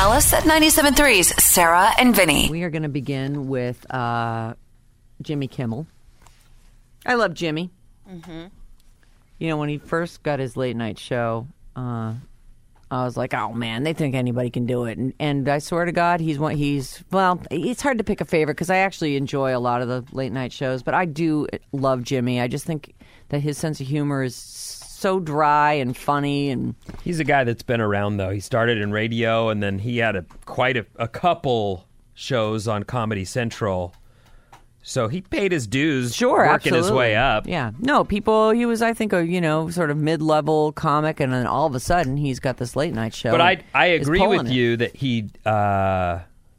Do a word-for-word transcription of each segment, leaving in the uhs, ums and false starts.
Alice at ninety-seven point three's Sarah and Vinny. We are going to begin with uh, Jimmy Kimmel. I love Jimmy. Mm-hmm. You know, when he first got his late night show, uh, I was like, oh man, they think anybody can do it. And, and I swear to God, he's one, he's, well, it's hard to pick a favorite because I actually enjoy a lot of the late night shows, but I do love Jimmy. I just think that his sense of humor is so dry and funny. And he's a guy that's been around, though. He started in radio, and then he had a quite a, a couple shows on Comedy Central. So he paid his dues, sure, working absolutely. his way up. Yeah. No, people, he was, I think, a, you know, sort of mid-level comic, and then all of a sudden he's got this late-night show. But I I agree with it. you that he, uh,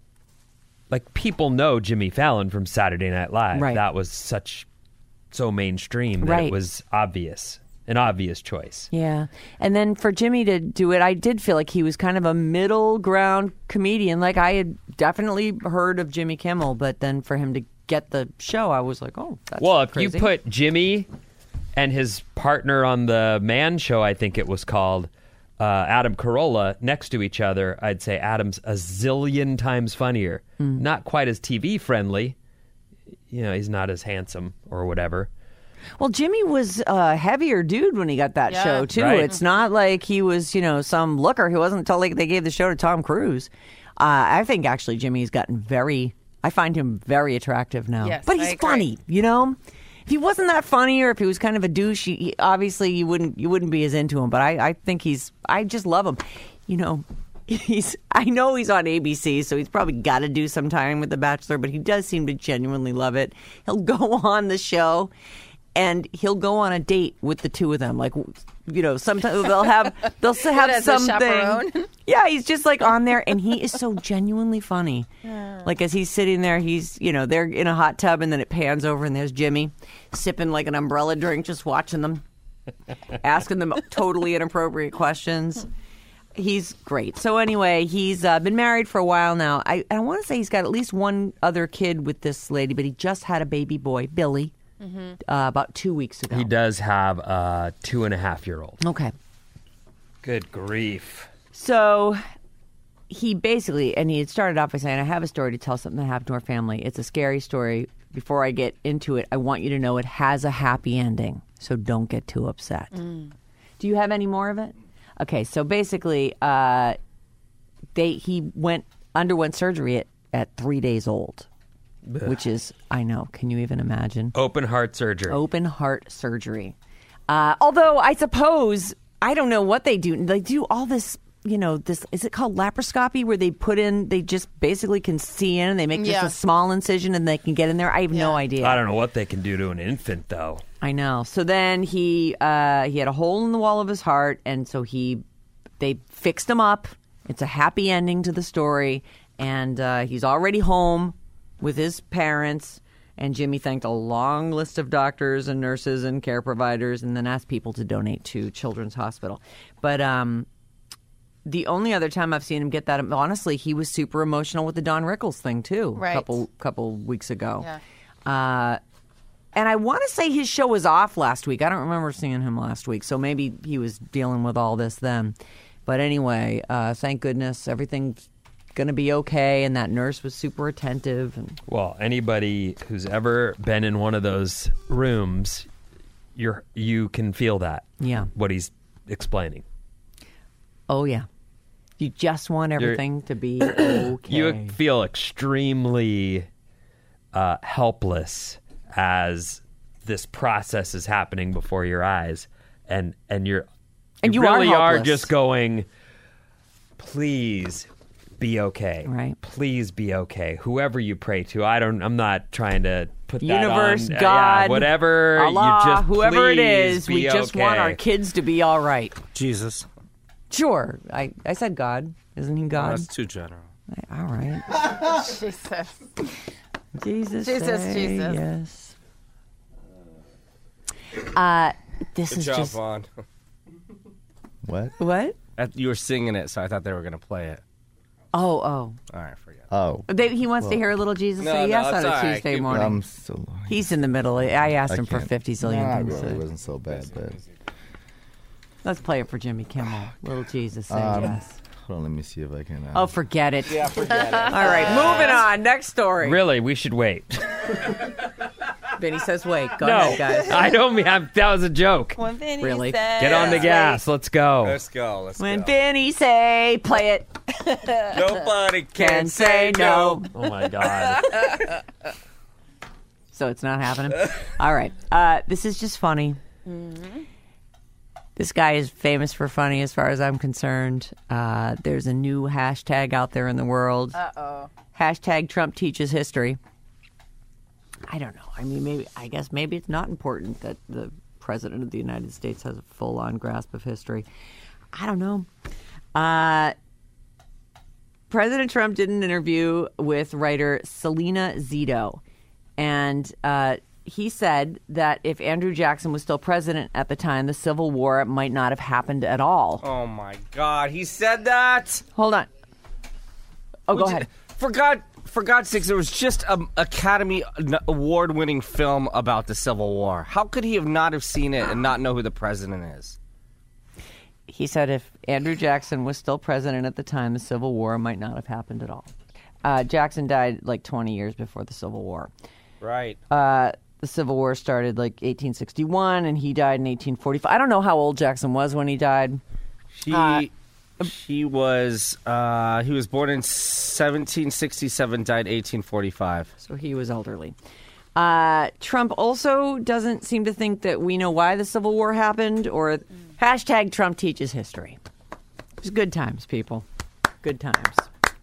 like, people know Jimmy Fallon from Saturday Night Live. Right. That was such, so mainstream that right. it was obvious, an obvious choice. Yeah. And then for Jimmy to do it, I did feel like he was kind of a middle ground comedian. Like, I had definitely heard of Jimmy Kimmel, but then for him to get the show, I was like, oh, that's well, if crazy. you put Jimmy and his partner on the Man Show, I think it was called, uh, Adam Carolla, next to each other, I'd say Adam's a zillion times funnier. Mm. Not quite as T V friendly. You know, he's not as handsome or whatever. Well, Jimmy was a heavier dude when he got that yeah. show, too. Right. It's not like he was, you know, some looker who wasn't until like they gave the show to Tom Cruise. Uh, I think actually Jimmy's gotten very... I find him very attractive now. Yes, but he's funny, you know? If he wasn't that funny or if he was kind of a douche, he, he, obviously you wouldn't you wouldn't be as into him. But I, I think he's, I just love him. You know, he's, I know he's on A B C, so he's probably got to do some time with The Bachelor, but he does seem to genuinely love it. He'll go on the show and he'll go on a date with the two of them. Like, you know, sometimes they'll have, they'll have as something. a chaperone? Yeah, he's just like on there, and he is so genuinely funny. Yeah. Like as he's sitting there, he's, you know, they're in a hot tub, and then it pans over, and there's Jimmy sipping like an umbrella drink, just watching them, asking them totally inappropriate questions. He's great. So anyway, he's uh, been married for a while now. I, I want to say he's got at least one other kid with this lady, but he just had a baby boy, Billy, mm-hmm. uh, about two weeks ago. He does have a two and a half year old. Okay. Good grief. So he basically, and he had started off by saying, I have a story to tell, something that happened to our family. It's a scary story. Before I get into it, I want you to know it has a happy ending, so don't get too upset. Mm. Do you have any more of it? Okay, so basically, uh, they he went underwent surgery at, at three days old, Ugh. which is, I know, can you even imagine? Open heart surgery. Open heart surgery. Uh, although, I suppose, I don't know what they do. They do all this, you know, this, is it called laparoscopy, where they put in, they just basically can see in, and they make just yeah. a small incision and they can get in there? I have yeah. no idea. I don't know what they can do to an infant, though. I know. So then he uh, he had a hole in the wall of his heart, and so he they fixed him up. It's a happy ending to the story, and uh, he's already home with his parents. And Jimmy thanked a long list of doctors and nurses and care providers, and then asked people to donate to Children's Hospital. But um, the only other time I've seen him get that, honestly, he was super emotional with the Don Rickles thing too, right. a couple couple weeks ago. Yeah. Uh, And I want to say his show was off last week. I don't remember seeing him last week, so maybe he was dealing with all this then. But anyway, uh, thank goodness everything's going to be okay, and that nurse was super attentive. And well, anybody who's ever been in one of those rooms, you're you can feel that. Yeah. What he's explaining. Oh, yeah. You just want everything you're, to be okay. You feel extremely uh, helpless as this process is happening before your eyes, and and you're and you, you really are, are just going, please be okay, right? Please be okay. Whoever you pray to, I don't. I'm not trying to put universe, that on. God, yeah, whatever, Allah, you just whoever it is, be we just okay. want our kids to be all right. Jesus, sure. I I said God, isn't he God? Oh, that's too general. I, all right. Jesus. Jesus. Jesus. Say Jesus. Yes. Uh, this Good is job, just Vaughn. What? What? You were singing it, so I thought they were going to play it. Oh, oh. All right, forget it. Oh. They, he wants Well, to hear a little Jesus no, say no, yes it's on a all right. Tuesday Keep- morning. I'm still. He's in the middle. I asked I him for can't- fifty zillion Nah, things. really, to it wasn't so bad, but Let's play it for Jimmy Kimmel. Little Jesus say Um, yes. Hold on, let me see if I can. Uh, Oh, forget it. Yeah, forget it. All right, moving on. Next story. Really, we should wait. Vinny says, wait. Go no, ahead, guys. I don't mean I'm, that was a joke. When Vinny Really? says, Get on the gas. Let's go. Let's go. Let's When go. Vinny say, play it, Nobody can, can say no. Oh my god. So it's not happening? All right. Uh, this is just funny. This guy is famous for funny as far as I'm concerned. Uh, there's a new hashtag out there in the world. Uh-oh. Hashtag Trump teaches history. I don't know. I mean, maybe, I guess maybe it's not important that the president of the United States has a full-on grasp of history. I don't know. Uh, President Trump did an interview with writer Selena Zito. And uh, he said that if Andrew Jackson was still president at the time, the Civil War might not have happened at all. Oh my God, he said that. Hold on. Oh, go Would you- ahead. For God, for God's sakes, there was just an Academy Award-winning film about the Civil War. How could he have not have seen it and not know who the president is? He said if Andrew Jackson was still president at the time, the Civil War might not have happened at all. Uh, Jackson died like twenty years before the Civil War. Right. Uh, the Civil War started like eighteen sixty-one, and he died in eighteen forty-five. I don't know how old Jackson was when he died. He Uh, he was uh, he was born in seventeen sixty-seven, died eighteen forty-five. So he was elderly. Uh, Trump also doesn't seem to think that we know why the Civil War happened, or hashtag Trump teaches history. It's good times, people. Good times.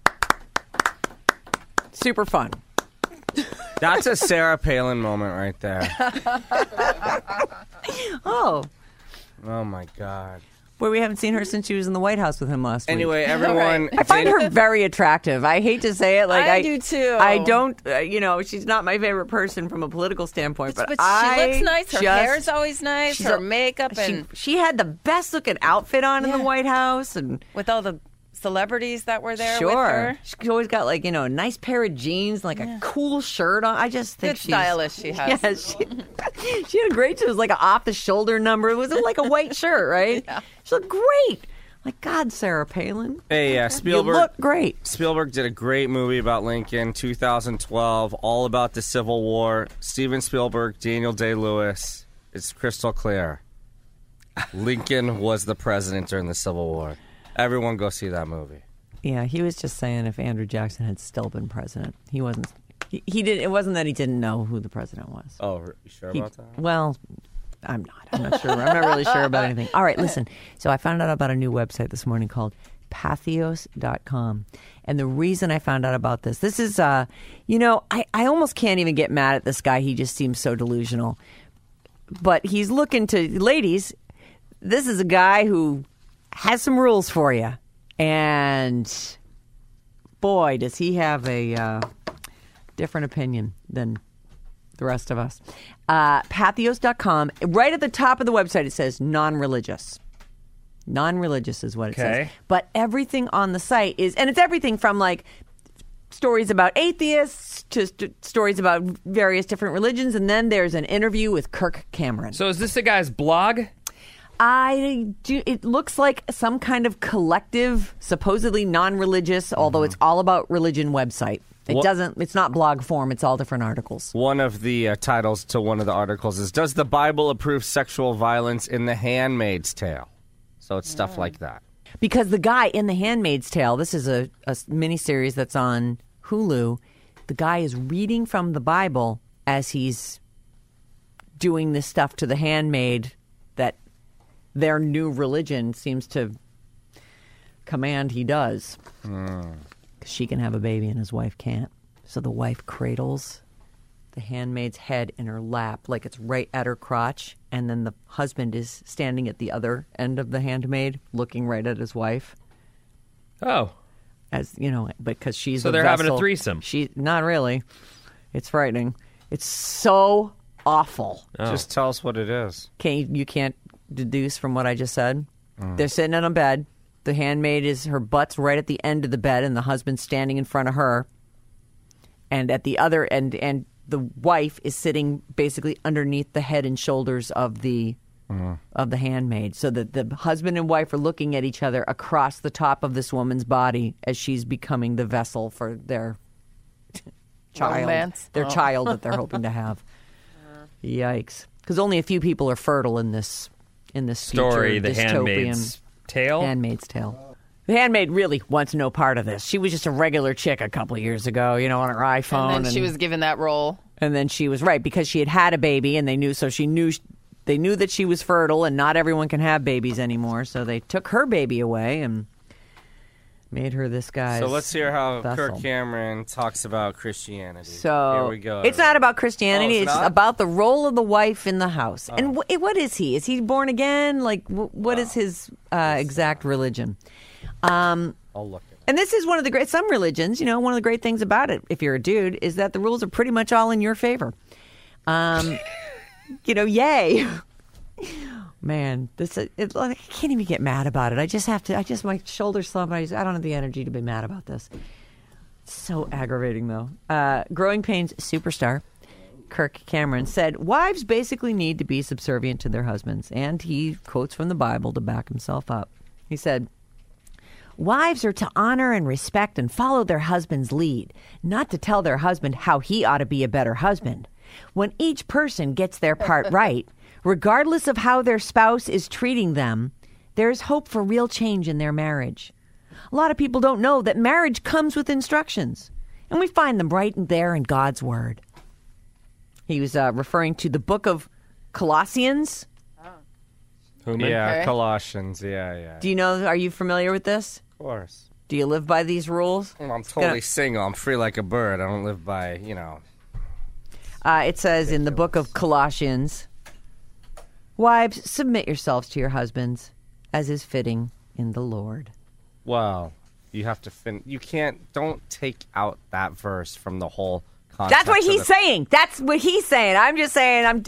Super fun. That's a Sarah Palin moment right there. Oh, Oh my God. where we haven't seen her since she was in the White House with him last week. Anyway, everyone. I find her very attractive. I hate to say it, like I I, do too. I don't, uh, you know, she's not my favorite person from a political standpoint, but, But I she looks nice. Her just- hair's always nice. she's Her a- makeup She, and she had the best looking outfit on in the Yeah. White House, and with all the celebrities that were there sure, with her. she always got like you know a nice pair of jeans, like a cool shirt on. I just think Good she's stylist she has. Yeah, she, she had a great. It was like an off the shoulder number. It was like a white shirt, right? Yeah. She looked great. Like God, Sarah Palin, Hey, uh, you Spielberg. look great. Spielberg did a great movie about Lincoln, two thousand twelve, all about the Civil War. Steven Spielberg, Daniel Day-Lewis. It's crystal clear. Lincoln was the president during the Civil War. Everyone go see that movie. Yeah, he was just saying if Andrew Jackson had still been president, he wasn't. He, he did. It wasn't that he didn't know who the president was. Oh, you sure He- about that? Well, I'm not. I'm not sure. I'm not really sure about anything. All right, listen. So I found out about a new website this morning called Pathos dot com. And the reason I found out about this, this is, uh, you know, I, I almost can't even get mad at this guy. He just seems so delusional. But he's looking to, ladies, this is a guy who has some rules for you. And boy, does he have a uh, different opinion than the rest of us. Uh, Pathos dot com. Right at the top of the website, it says non-religious. Non-religious is what it Okay. says. But everything on the site is, and it's everything from like stories about atheists to st- stories about various different religions. And then there's an interview with Kirk Cameron. So is this the guy's blog? I do. It looks like some kind of collective, supposedly non-religious, although it's all about religion website. It What- doesn't. It's not blog form. It's all different articles. One of the uh, titles to one of the articles is, Does the Bible approve sexual violence in The Handmaid's Tale? So it's stuff like that. Because the guy in The Handmaid's Tale, this is a, a miniseries that's on Hulu. The guy is reading from the Bible as he's doing this stuff to the handmaid that their new religion seems to command he does. Because she can have a baby and his wife can't. So the wife cradles the handmaid's head in her lap like it's right at her crotch. And then the husband is standing at the other end of the handmaid looking right at his wife. Oh, As you know, because she's So the they're having a vessel. threesome. She not really. It's frightening. It's so awful. oh. Just tell us what it is. Can you, you can't deduce from what I just said. They're sitting in a bed. The handmaid is her butt's right at the end of the bed, and the husband's standing in front of her. And at the other end, and the wife is sitting basically underneath the head and shoulders of the of The Handmaid, so that the husband and wife are looking at each other across the top of this woman's body as she's becoming the vessel for their child, Romance. their Oh. child that they're hoping to have. Yikes! Because only a few people are fertile in this in this Story, future The dystopian Handmaid's Tale. Handmaid's Tale. The Handmaid really wants no part of this. She was just a regular chick a couple of years ago, you know, on her iPhone. And then she was given that role. and then she was right because she had had a baby, and they knew. So she knew they knew that she was fertile, and not everyone can have babies anymore. So they took her baby away and made her this guy's. So let's hear how vessel. Kirk Cameron talks about Christianity. So here we go. it's not about Christianity. Oh, it's it's not? about the role of the wife in the house. And wh- what is he? Is he born again? Like, wh- what is his uh, exact religion? Um, I'll look at it. and this is one of the great, some religions, you know, one of the great things about it, if you're a dude, is that the rules are pretty much all in your favor. Um, you know, yay. Man, this it, it, I can't even get mad about it. I just have to. I just my shoulders slump. I, just, I don't have the energy to be mad about this. It's so aggravating, though. Uh, Growing Pains superstar Kirk Cameron said, "Wives basically need to be subservient to their husbands," and he quotes from the Bible to back himself up. He said, "Wives are to honor and respect and follow their husband's lead, not to tell their husband how he ought to be a better husband. When each person gets their part right, regardless of how their spouse is treating them, there is hope for real change in their marriage. A lot of people don't know that marriage comes with instructions, and we find them right in there in God's Word." He was uh, referring to the book of Colossians. Human? Yeah, Okay. Colossians. Yeah, yeah. Do you know, are you familiar with this? Of course. Do you live by these rules? Well, I'm totally gonna- single. I'm free like a bird. I don't live by, you know. Uh, it says in the book of Colossians, "Wives, submit yourselves to your husbands, as is fitting in the Lord." Well, you have to fin. You can't. Don't take out that verse from the whole context. That's what of he's the- saying. That's what he's saying. I'm just saying. I'm.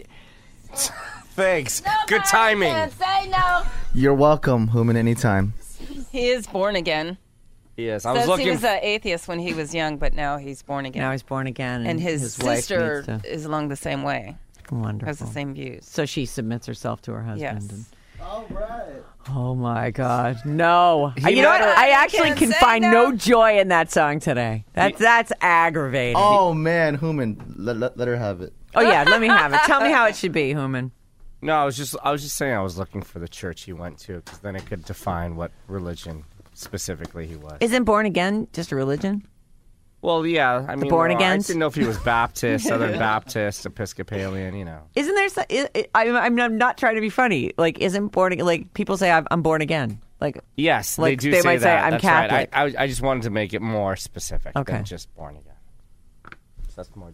Thanks. Good timing. Say no. You're welcome, Human, anytime. He is born again. Yes, I was Says looking. he was an atheist when he was young, but now he's born again. Now he's born again, and, and his, wife sister needs is along the same way. to, wonderful. Has the same views. So she submits herself to her husband. Yes. And, All right. oh my God, no! He you know what? met her- I You actually can't can say find no. no joy in that song today. That's that's aggravating. Oh, Oh, man, Human, let, let, let her have it. yeah, let me have it. Tell me how it should be, Human. No, I was just. I was just saying. I was looking for the church he went to, because then it could define what religion specifically he was. Isn't born again just a religion? Well, yeah. I mean, born well, I agains? didn't know if he was Baptist, Southern Baptist, Episcopalian. You know. Isn't there? so- I, I, I'm I'm not trying to be funny. Like, isn't born ag- like people say I'm, I'm born again? Like, Yes, Like, they do they say might say, that. "I'm That's Catholic." Right. I, I, I just wanted to make it more specific Okay. than just born again. So that's more.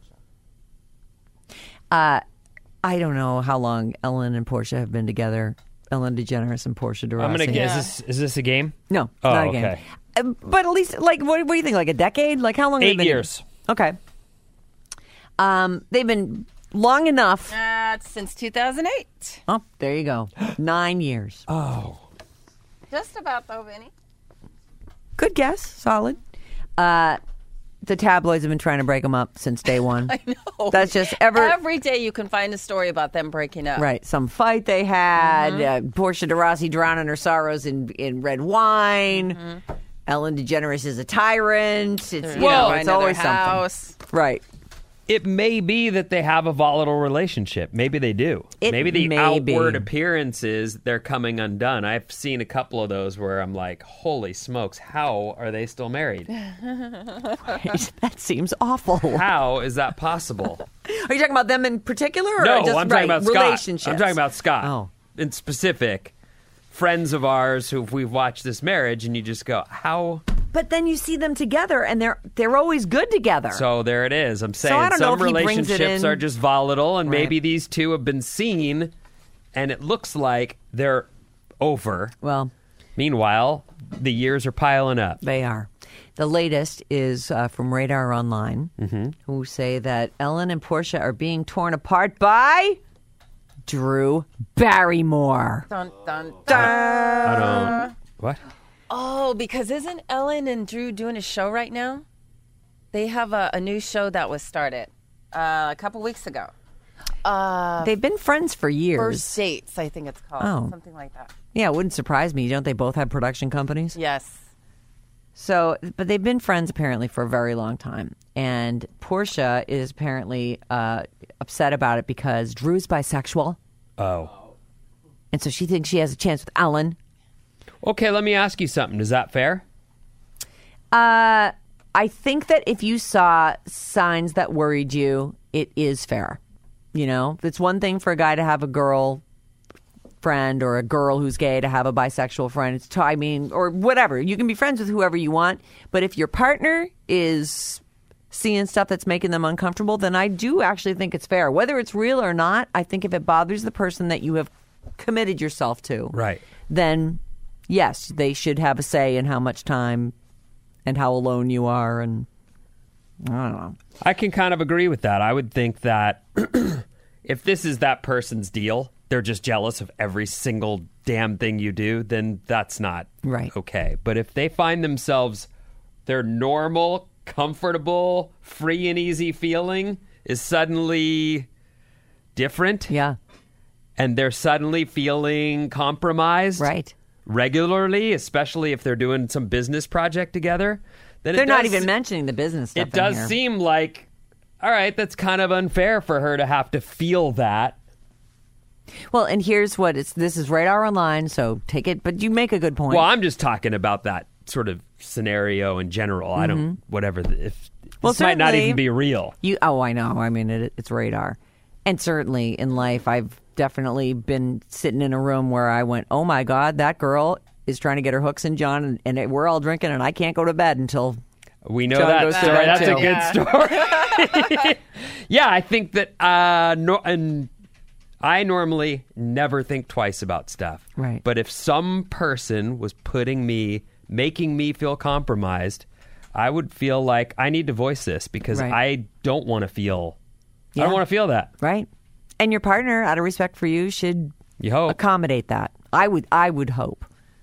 uh, I don't know how long Ellen and Portia have been together. Ellen DeGeneres and Portia de Rossi. I'm gonna guess. Is this, is this a game? No, Oh, not a game. okay. Uh, but at least, like, what, what do you think? Like a decade? Like, how long? have they Eight been years. Okay. Um, they've been long enough. Uh, since two thousand eight. Oh, there you go. Nine years. Oh. Just about, though, Vinny. Good guess. Solid. Uh, the tabloids have been trying to break them up since day one. I know. That's just ever. Every day you can find a story about them breaking up. Right, some fight they had. Mm-hmm. Uh, Portia de Rossi drowning her sorrows in, in red wine. Mm-hmm. Ellen DeGeneres is a tyrant. It's, you They're know, buying it's another always house. something. Right. It may be that they have a volatile relationship. Maybe they do. It Maybe the may outward be. appearances, they're coming undone. I've seen a couple of those where I'm like, holy smokes, how are they still married? That seems awful. How is that possible? Are you talking about them in particular, or No, just I'm right, talking about Scott. relationships? I'm talking about Scott. Oh. In specific, friends of ours who we've watched this marriage, and you just go, how? But then you see them together, and they're they're always good together. So there it is. I'm saying I don't know some if he brings it relationships in- are just volatile, and Right. maybe these two have been seen, and it looks like they're over. well, Meanwhile, the years are piling up. they are. The latest is uh, from Radar Online, Mm-hmm. who say that Ellen and Portia are being torn apart by Drew Barrymore. Dun, dun, I dun. don't. What? Oh, because isn't Ellen and Drew doing a show right now? They have a, a new show that was started uh, a couple weeks ago. Uh, They've been friends for years. First Dates, I think it's called. Oh. Something like that. Yeah, it wouldn't surprise me. Don't they both have production companies? Yes. So, but they've been friends apparently for a very long time. And Portia is apparently uh, upset about it because Drew's bisexual. Oh. And so she thinks she has a chance with Ellen. Okay, let me ask you something. Is that fair? Uh, I think that if you saw signs that worried you, it is fair. You know, it's one thing for a guy to have a girl friend or a girl who's gay to have a bisexual friend. It's, t- I mean, or whatever. You can be friends with whoever you want. But if your partner is seeing stuff that's making them uncomfortable, then I do actually think it's fair. Whether it's real or not, I think if it bothers the person that you have committed yourself to, Right. then yes, they should have a say in how much time and how alone you are. And I don't know. I can kind of agree with that. I would think that if this is that person's deal, they're just jealous of every single damn thing you do, then that's not Right. okay. But if they find themselves, their normal, comfortable, free and easy feeling is suddenly different, Yeah, and they're suddenly feeling compromised right. regularly, especially if they're doing some business project together, then it They're not does- even mentioning the business stuff. It does in here. seem like, all right, that's kind of unfair for her to have to feel that. Well, and here's what it's. This is Radar Online, so take it. But you make a good point. Well, I'm just talking about that sort of scenario in general. I don't, whatever. the- If Well, this might not certainly- even be real. You, oh, I know. I mean, it, it's Radar, and certainly in life, I've definitely been sitting in a room where I went, "Oh my God, that girl is trying to get her hooks in John, and, and it, we're all drinking, and I can't go to bed until." We know John that goes to story. bed, That's a too. good story. Yeah, I think that. Uh, no, and I normally never think twice about stuff. Right. But if some person was putting me, making me feel compromised, I would feel like I need to voice this because Right. I don't want to feel. I Yeah. don't want to feel that. Right, and your partner, out of respect for you, should You hope. accommodate that. I would. I would hope.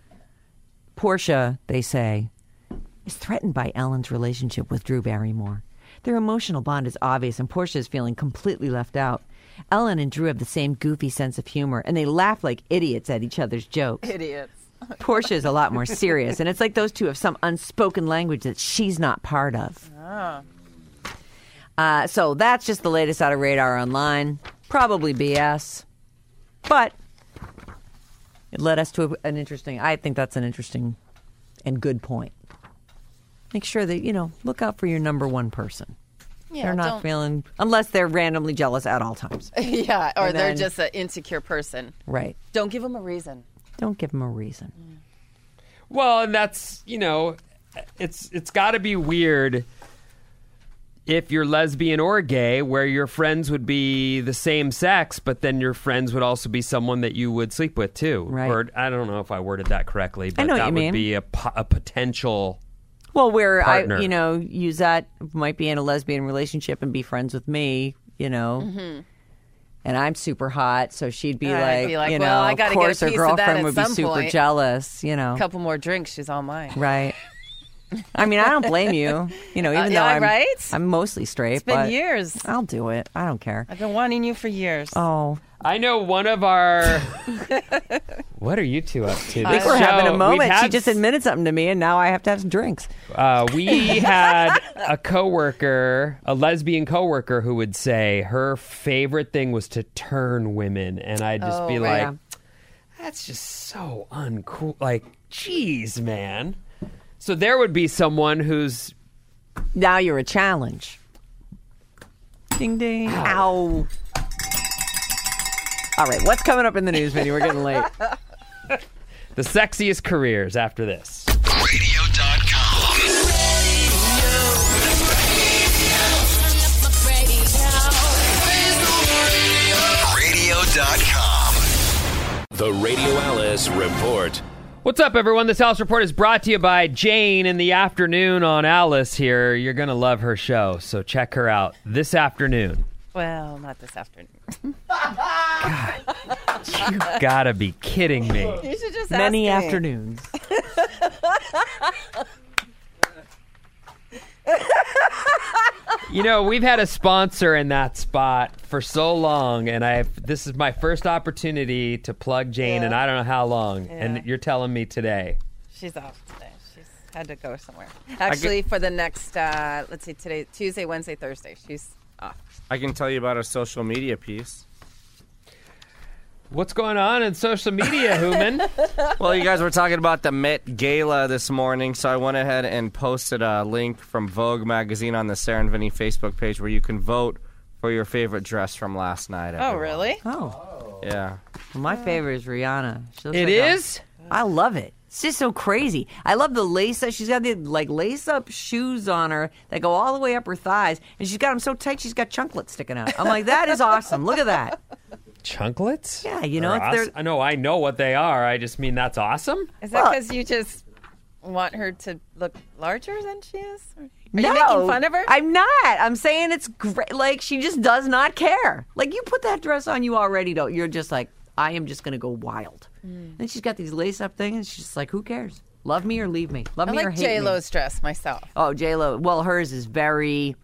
Portia, they say, is threatened by Ellen's relationship with Drew Barrymore. Their emotional bond is obvious, and Portia is feeling completely left out. Ellen and Drew have the same goofy sense of humor, and they laugh like idiots at each other's jokes. Idiots. Portia is a lot more serious, and it's like those two have some unspoken language that she's not part of. Uh, so that's just the latest out of Radar Online. Probably B S, but it led us to an interesting. I think that's an interesting and good point. Make sure that you know look out for your number one person. Yeah, They're not don't- feeling unless they're randomly jealous at all times. Yeah, or And they're then- just an insecure person. Right. Don't give them a reason. Don't give them a reason. Well, and that's, you know, it's it's got to be weird if you're lesbian or gay where your friends would be the same sex, but then your friends would also be someone that you would sleep with too. Right. Or I don't know if I worded that correctly, but know what that you would mean. be a, po- a potential. Well, where Partner. I, you know, use that might be in a lesbian relationship and be friends with me, you know, and I'm super hot, so she'd be I'd like, be like, you well, know, I gotta of get a course her piece of that girlfriend at would be some super point. jealous, you know, A couple more drinks, she's all mine. right? I mean, I don't blame you, you know, even Uh, though yeah, I'm right? I'm mostly straight. It's been but years. I'll do it. I don't care. I've been wanting you for years. Oh, I know one of our. What are you two up to? I think This we're having show, a we've moment. She had just admitted something to me, and now I have to have some drinks. Uh, we had a coworker, a lesbian coworker, who would say her favorite thing was to turn women, and I'd just Oh, be right. like, "That's just so uncool." Like, geez, man. So there would be someone who's Now you're a challenge. Ding ding. Ow. All right, what's coming up in the news, Vinny? We're getting late. the sexiest careers after this. radio dot com. radio dot com. The Radio Alice Report. What's up, everyone? This Alice Report is brought to you by Jane in the afternoon on Alice here. You're going to love her show, so check her out this afternoon. Well, not this afternoon. You gotta be kidding me. You should just Many ask me. afternoons. You know, we've had a sponsor in that spot for so long, and I have, this is my first opportunity to plug Jane, Yeah. and I don't know how long. Yeah. And you're telling me today. She's off today. She's had to go somewhere. Actually, for the next, uh, let's see, today, Tuesday, Wednesday, Thursday, she's off. I can tell you about a social media piece. What's going on in social media, Hooman? Well, you guys were talking about the Met Gala this morning, so I went ahead and posted a link from Vogue magazine on the Sarah and Vinny Facebook page where you can vote for your favorite dress from last night. Oh, everyone. really? Oh, Yeah. well, my favorite is Rihanna. She looks It like a- is? I love it. It's just so crazy. I love the lace up. She's got the like lace up shoes on her that go all the way up her thighs, and she's got them so tight she's got chunklets sticking out. I'm like, that is awesome. Look at that. Chunklets? Yeah, you know, Are it's awes- their- I know, I know what they are. I just mean that's awesome. Is that Well- because you just want her to look larger than she is? Or- Are no, you making fun of her? I'm not. I'm saying it's great. Like, she just does not care. Like, you put that dress on, you already don't. You're just like, I am just going to go wild. Mm. And she's got these lace up things, and she's just like, who cares? Love me or leave me. Love I me or like hate J me. Lo's dress myself. Oh, J Lo. Well, hers is very.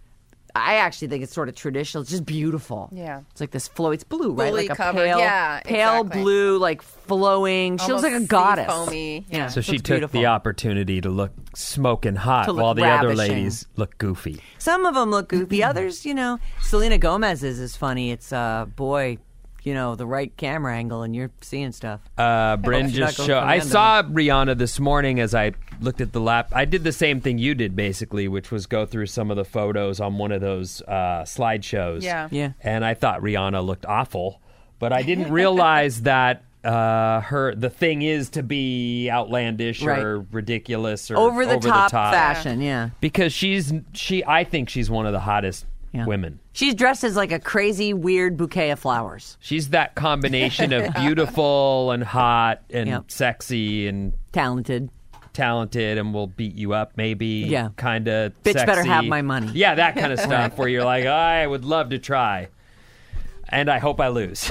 I actually think it's sort of traditional. It's just beautiful. Yeah. It's like this flow. It's blue, right? Fully Like a covered. pale, Yeah, pale exactly. blue, like flowing. She looks like a Almost goddess. sea-foamy. Yeah. So she looks took beautiful. the opportunity to look smoking hot To look while the other ravishing. ladies look goofy. Some of them look goofy. Others, you know, Selena Gomez's is funny. It's uh, boy, you know, the right camera angle, and you're seeing stuff. Uh, Bryn she's just not going showed. for I random. saw Rihanna this morning as I looked at the lap. I did the same thing you did, basically, which was go through some of the photos on one of those uh, slideshows. Yeah. Yeah. And I thought Rihanna looked awful, but I didn't realize that uh, her the thing is to be outlandish or Right. ridiculous or Over the, top, top fashion, yeah. because she's she. I think she's one of the hottest Yeah. women. She's dressed as like a crazy, weird bouquet of flowers. She's that combination of beautiful and hot and Yep. sexy and Talented. talented and will beat you up maybe. Yeah. Kind of Bitch sexy. better have my money. Yeah, that kind of stuff where you're like, I would love to try. And I hope I lose.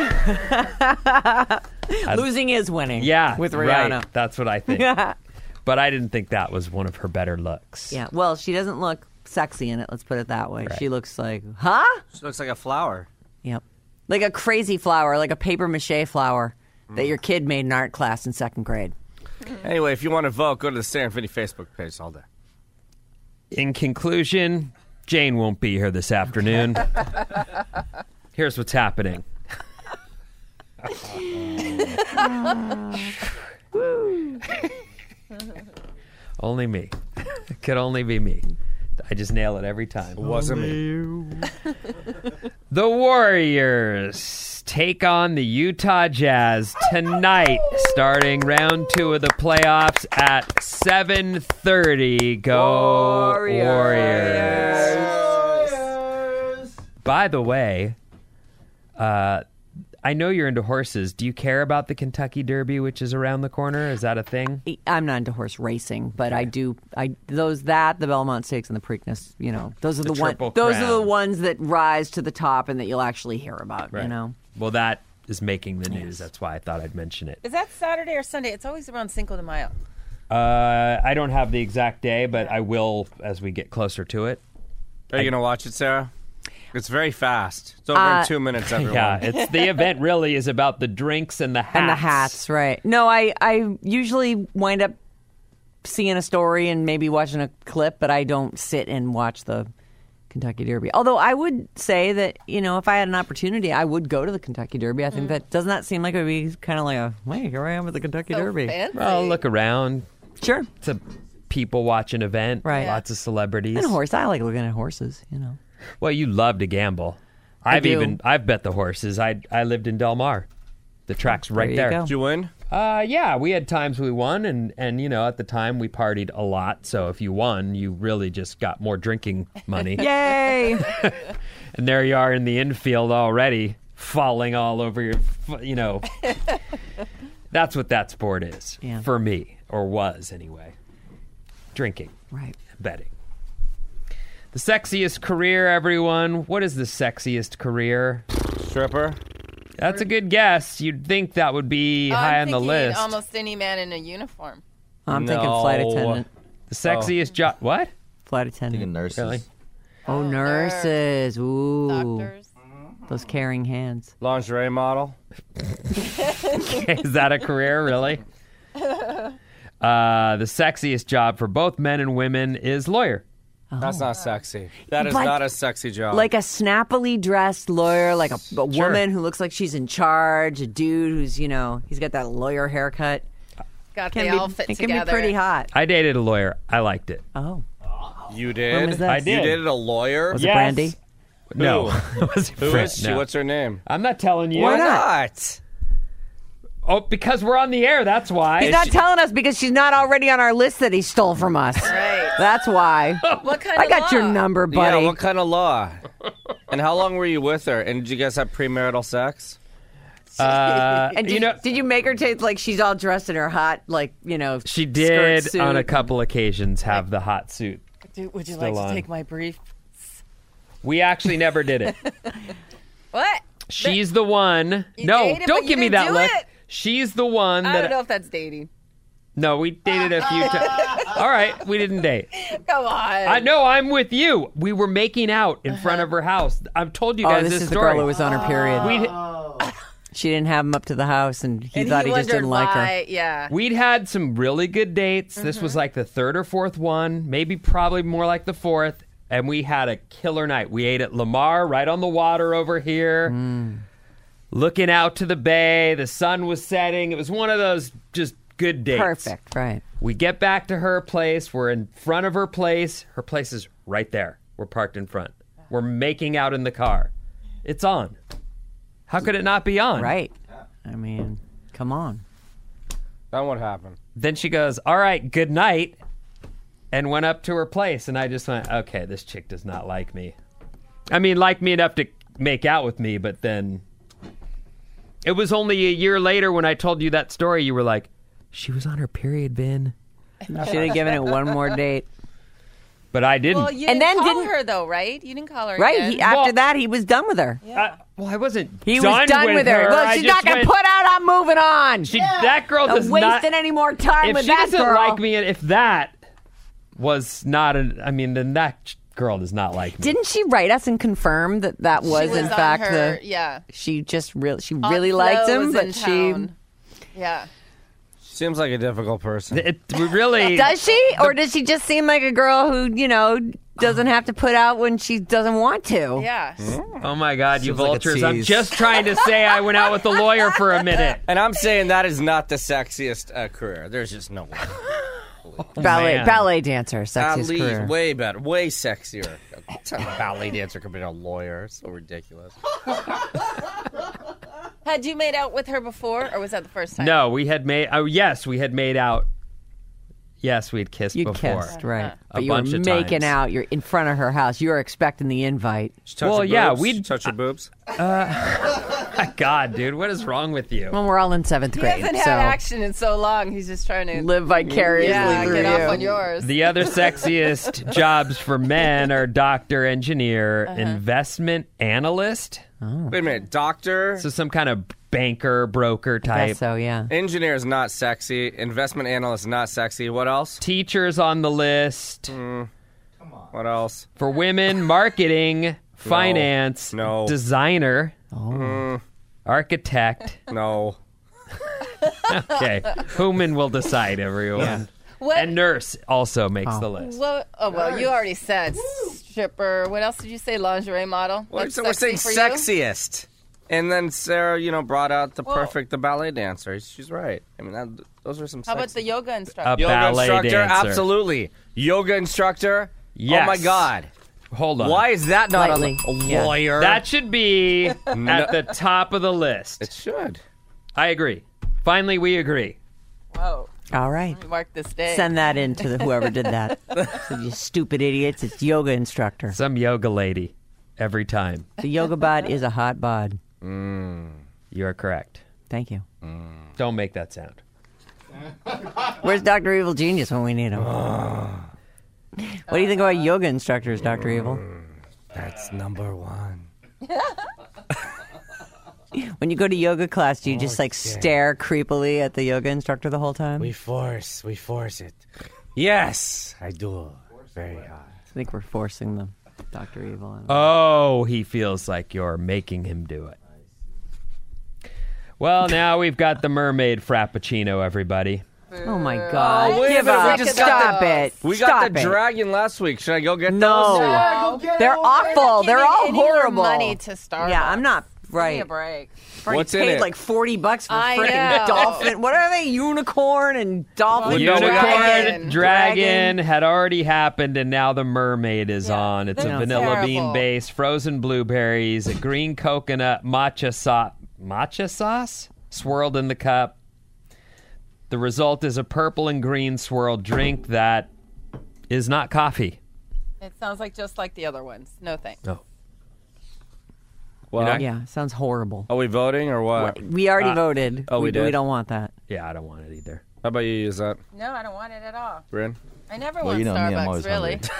Losing is winning. Yeah. With Rihanna. Right. That's what I think. But I didn't think that was one of her better looks. Yeah. Well, she doesn't look sexy in it. Let's put it that way. Right. She looks like, huh? She looks like a flower. Yep. Like a crazy flower, like a paper mache flower that your kid made in art class in second grade. Anyway, if you want to vote, go to the Sarah and Vinny Facebook page all day. In conclusion, Jane won't be here this afternoon. Here's what's happening. Only me. It could only be me. I just nail it every time. It wasn't me. The Warriors take on the Utah Jazz tonight, starting round two of the playoffs at seven thirty. Go Warriors. By the way, uh, I know you're into horses. Do you care about the Kentucky Derby, which is around the corner? Is that a thing? I'm not into horse racing, but I do. I those that the Belmont Stakes and the Preakness. You know, those are the, The one. Triple Those are the Crown. ones that rise to the top and that you'll actually hear about. You know. Well, that is making the news. That's why I thought I'd mention it. Is that Saturday or Sunday? It's always around Cinco de Mayo. Uh, I don't have the exact day, but I will as we get closer to it. Are you going to watch it, Sarah? It's very fast. It's over Uh, in two minutes, everyone. Yeah, it's the event really is about the drinks and the hats. And the hats, right? No, I I usually wind up seeing a story and maybe watching a clip, but I don't sit and watch the Kentucky Derby. Although I would say that, you know, if I had an opportunity, I would go to the Kentucky Derby. I think that doesn't that seem like it would be kind of like a, wait, here I am at the Kentucky So Derby. fancy. Well, look around. Sure. It's a people watching event. Right. Yeah. Lots of celebrities. And horse. I like looking at horses, you know. Well, you love to gamble. I I've do. even I've bet the horses. I I lived in Del Mar. The track's right you there. go. Did you win? Uh, yeah, we had times we won, and and you know at the time we partied a lot. So if you won, you really just got more drinking money. Yay! And there you are in the infield already, falling all over your, f- you know. That's what that sport is Yeah. for me, or was anyway. Drinking, Right. betting. The sexiest career, everyone. What is the sexiest career? Stripper? That's a good guess. You'd think that would be Oh, high I'm on the thinking list. Almost any man in a uniform. I'm thinking flight No. attendant. The sexiest job. What? Flight Thinking attendant. nurses. Really? Oh, Oh, nurses. Ooh. Doctors. Those caring hands. Lingerie model. Is that a career, really? Uh, the sexiest job for both men and women is lawyer. That's not sexy. That is Like- not a sexy job. Like a snappily dressed lawyer, like a, a Sure. woman who looks like she's in charge, a dude who's, you know, he's got that lawyer haircut. Got Can the be, outfit it can together. be pretty hot. I dated a lawyer. I liked it. Oh. you did. When was this? I You did. dated a lawyer. Was it Yes. Brandy? No. Who? It wasn't Who Fred, is she? no. What's her name? I'm not telling you. Why not? Oh, because we're on the air. That's why. He's not telling us because she's not already on our list that he stole from us. Right. That's why. What kind I of got your law? number, buddy. Yeah. What kind of law? And how long were you with her? And did you guys have premarital sex? Uh, and did you know, did you make her taste like she's all dressed in her hot, like, you know, she skirt did suit? on a couple occasions have the hot suit. Dude, would you Still like to on. take my brief? We actually never did it. What? She's the one. You No, dated, don't but give you me didn't that do look. it? She's the one I that. don't know if that's dating. No, we dated a few times. All right, we didn't date. Come on. I know. I'm with you. We were making out in front of her house. I've told you Oh, guys this this is the story. girl who was on her period. We'd, She didn't have him up to the house, and he and thought he, he, just wondered didn't like her. why. Yeah. we'd had some really good dates. This Mm-hmm. was like the third or fourth one, maybe probably more like the fourth. And we had a killer night. We ate at Lamar, right on the water over here, Mm. looking out to the bay. The sun was setting. It was one of those just good dates. Perfect, right. We get back to her place. We're in front of her place. Her place is right there. We're parked in front. We're making out in the car. It's on. How could it not be on? Right. I mean, come on. Then what happened? Then she goes, all right, good night, and went up to her place. And I just went, okay, this chick does not like me. I mean, like me enough to make out with me, but then it was only a year later when I told you that story, you were like, she was on her period, Vin. Should have given it one more date. But I didn't. Well, you And didn't then call didn't- her though, right? You didn't call her. Right. again. He, after Well- that, he was done with her. I, well, I wasn't He done was done with, with her. Look, I she's just not going to went- put out. I'm moving on. She, that girl Not does wasting not. any more time If with she that doesn't girl. like me, and if that was not an, I mean, then that ch- girl does not like me. Didn't she write us and confirm that that was, She was in on fact her, the? yeah. She just really, she Aunt really Flo liked him, was but in she town. Yeah. Seems like a difficult person. It really does she, or does she just seem like a girl who you know doesn't have to put out when she doesn't want to? Yeah. Oh my God, you Seems like a vultures! I'm tease. just trying to say I went out with a lawyer for a minute. And I'm saying that is not the sexiest uh, career. There's just no way. ballet man. ballet dancer, At sexiest least career. way better, way sexier. A ballet dancer compared to a lawyer. It's so ridiculous. Had you made out with her before, or was that the first time? No, we had made. Oh yes, we had made out. Yes, we'd kissed You before. kissed, right? A But you were bunch of making times. out. You're in front of her house. You were expecting the invite. Did you touch Well, her yeah, boobs? we'd- Did you touch your boobs. My God, dude, what is wrong with you? Well, we're all in seventh He grade, hasn't so had action in so long. He's just trying to live vicariously yeah, through get you. off on yours. The other sexiest jobs for men are doctor, engineer, Uh-huh. investment analyst. Wait a minute, doctor, So some kind of banker, broker I type. guess so, yeah. engineer is not sexy. Investment analyst is not sexy. What else? Teachers on the list. What else? For women, marketing, finance, No. designer, Oh. architect. No. Okay, Human will decide, everyone. What? And nurse also makes the list. Well, oh well, you already said stripper. What else did you say? Lingerie model. Well, That's so we're saying sexy for you? sexiest. And then Sarah, you know, brought out the Well- perfect, the ballet dancer. She's right. I mean, that, those are some How about sexy- the yoga instructor? A yoga ballet instructor? dancer. Absolutely. Yoga instructor? Yes. Oh, my God. Hold on. Why is that not Lightly. on the Yeah. lawyer? That should be at the top of the list. It should. I agree. Finally, we agree. Whoa. All right. Let me mark this day. Send that in to the, whoever did that. So you stupid idiots. It's yoga instructor. Some yoga lady every time. The yoga bod is a hot bod. You are correct. Thank you. Don't make that sound. Where's Doctor Evil Genius when we need him? What do you think about yoga instructors, Doctor Evil? That's number one. When you go to yoga class, do you just like stare creepily at the yoga instructor the whole time? We force. We force it. Yes, I do. Very hard. I think we're forcing them. Doctor Evil. I don't know. Oh, he feels like you're making him do it. Well, now we've got the mermaid frappuccino, everybody. Oh my God! Oh, wait a Give minute, we up! just Stop got it! We Stop got the it. dragon last week. Should I go get No, those? No. they're awful. They're all Giving any more horrible. money to Starbucks. Yeah, I'm not Give me right. a break. Already What's in paid it? like forty bucks for I freaking know. dolphin. What are they? Unicorn and dolphin. Well, Unicorn, Dragon. dragon, Dragon. had already happened, and now the mermaid is Yeah, on. It's a they're vanilla terrible. bean base, frozen blueberries, a green coconut matcha sauce, matcha sauce swirled in the cup. The result is a purple and green swirled drink that is not coffee. It sounds like just like the other ones. No thanks. No. Well, Yeah, sounds horrible. are we voting or what? We already Uh, voted. oh, we did? We don't want that. Yeah, I don't want it either. How about you use that, No, I don't want it at all. Bryn? I never Well, want you know me, I'm Starbucks, always really. hungry.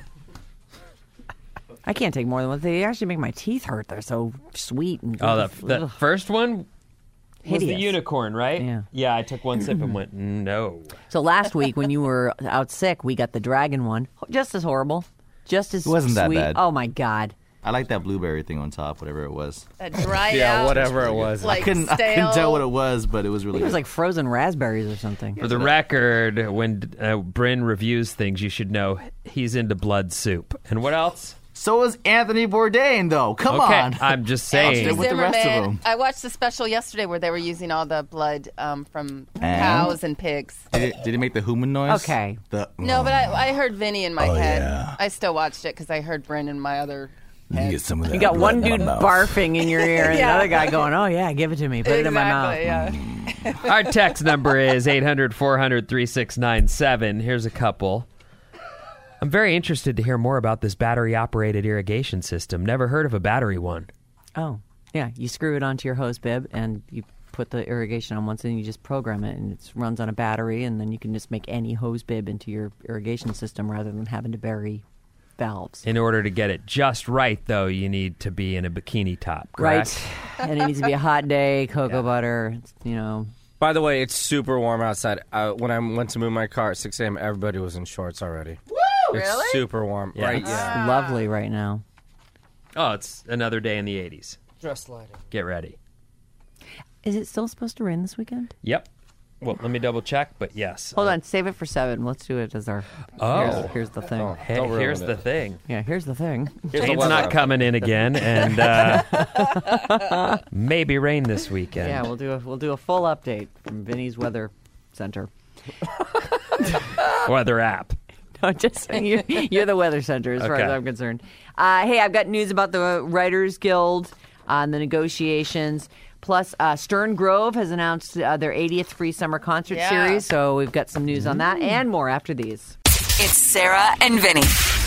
I can't take more than one. They actually make my teeth hurt. They're so sweet and Oh, the, the Ugh. first one was the Hideous. unicorn, right? Yeah. Yeah, I took one sip and went, no. So last week when you were out sick, we got the dragon one. Just as horrible. Just as It wasn't that sweet. bad. Oh my God. I like that blueberry thing on top, whatever it was. That dried Yeah, out. whatever it was. Like Couldn't, I stale. couldn't tell what it was, but it was really It was good. like frozen raspberries or something. For the record, when uh, Bryn reviews things, you should know he's into blood soup. And what else? So is Anthony Bourdain, though. Come okay, on. I'm just Andrew saying. with the rest of Zimmerman. them. I watched the special yesterday where they were using all the blood um, from And? cows and pigs. Did it, did it make the human noise? Okay. The, No, but I, I heard Vinny in my Oh, head. yeah. I still watched it because I heard Bryn in my other You head. get some of that You got blood one in my dude mouth. barfing in your ear and Yeah. another guy going, oh yeah, give it to me. Put it in my mouth. Exactly, yeah. Our text number is eight hundred, four hundred, thirty-six ninety-seven. Here's a couple. I'm very interested to hear more about this battery-operated irrigation system. Never heard of a battery one. Oh, yeah. You screw it onto your hose bib and you put the irrigation on once and you just program it and it runs on a battery and then you can just make any hose bib into your irrigation system rather than having to bury valves. In order to get it just right, though, you need to be in a bikini top, correct? Right. And it needs to be a hot day, cocoa butter, you know. By the way, it's super warm outside. Uh, when I went to move my car at six a.m., everybody was in shorts already. Woo! It's Really? super warm. Yeah. Right? It's Yeah. lovely right now. Oh, it's another day in the eighties. Dress lighting. Get ready. Is it still supposed to rain this weekend? Yep. Well, let me double check, but yes. Hold on, save it for seven. Let's do it as our. Oh. Here's, here's the thing. Oh. Hey, Don't ruin here's it. the thing. Yeah, here's the thing. Here's the Shane's weather. not coming in again, and uh, maybe rain this weekend. Yeah, we'll do a we'll do a full update from Vinny's Weather Center. Weather app. No, just you, you're the Weather Center as far Okay. as I'm concerned. Uh, hey, I've got news about the Writers Guild on the negotiations. Plus, uh, Stern Grove has announced uh, their eightieth free summer concert Yeah. series, so we've got some news on that and more after these. It's Sarah and Vinny.